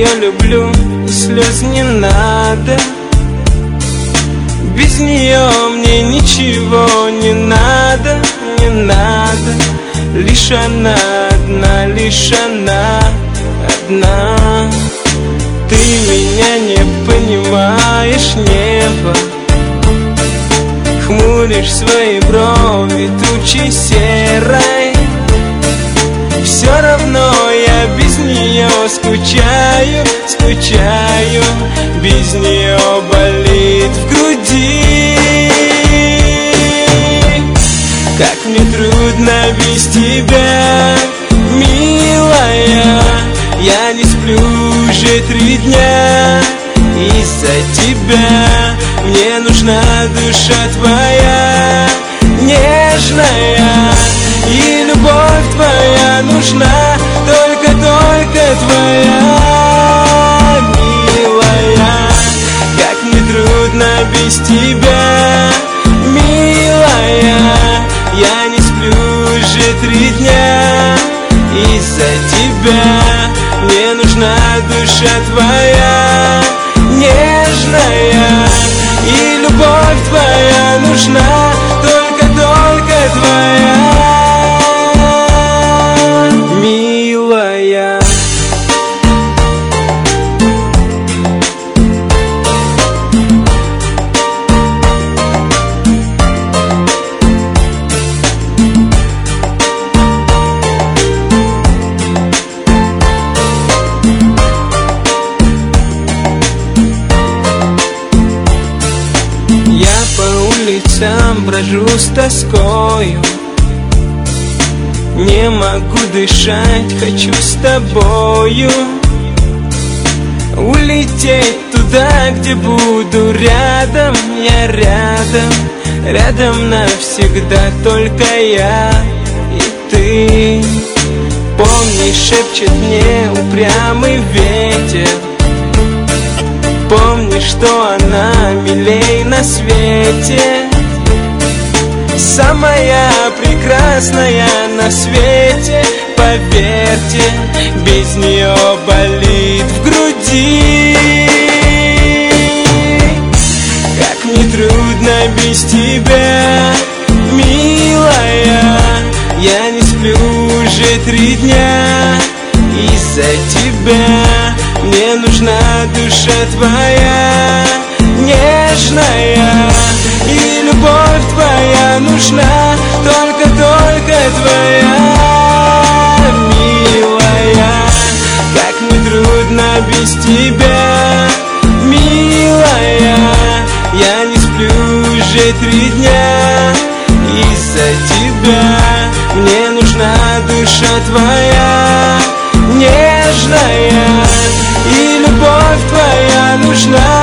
люблю, и слез не надо. Без нее мне ничего не надо, не надо. Лишь она одна, лишь она одна. Ты меня не понимаешь, небо. Хмуришь свои брови тучей серой. Все равно я без нее скучаю, скучаю. Без нее болит в груди. Как мне трудно без тебя, милая. Я не сплю уже 3 дня из-за тебя. Мне нужна душа твоя, нежная. И любовь твоя нужна, только твоя, милая. Как мне трудно без тебя, милая. Я не сплю уже 3 дня из-за тебя. Мне нужна душа твоя, нежная. И любовь твоя нужна, только твоя, милая. Улицам брожу с тоскою, не могу дышать, хочу с тобою улететь туда, где буду рядом. Я рядом, рядом навсегда, только я и ты. Помни, шепчет мне упрямый ветер. Помни, что она милей на свете, самая прекрасная на свете. Поверьте, без нее болит в груди. Как мне трудно без тебя, милая. Я не сплю уже 3 дня из-за тебя. Мне нужна душа твоя, нежная. И любовь твоя нужна, только твоя, милая. Как мне трудно без тебя, милая. Я не сплю уже 3 дня из-за тебя. Мне нужна душа твоя, нежная. И любовь твоя нужна,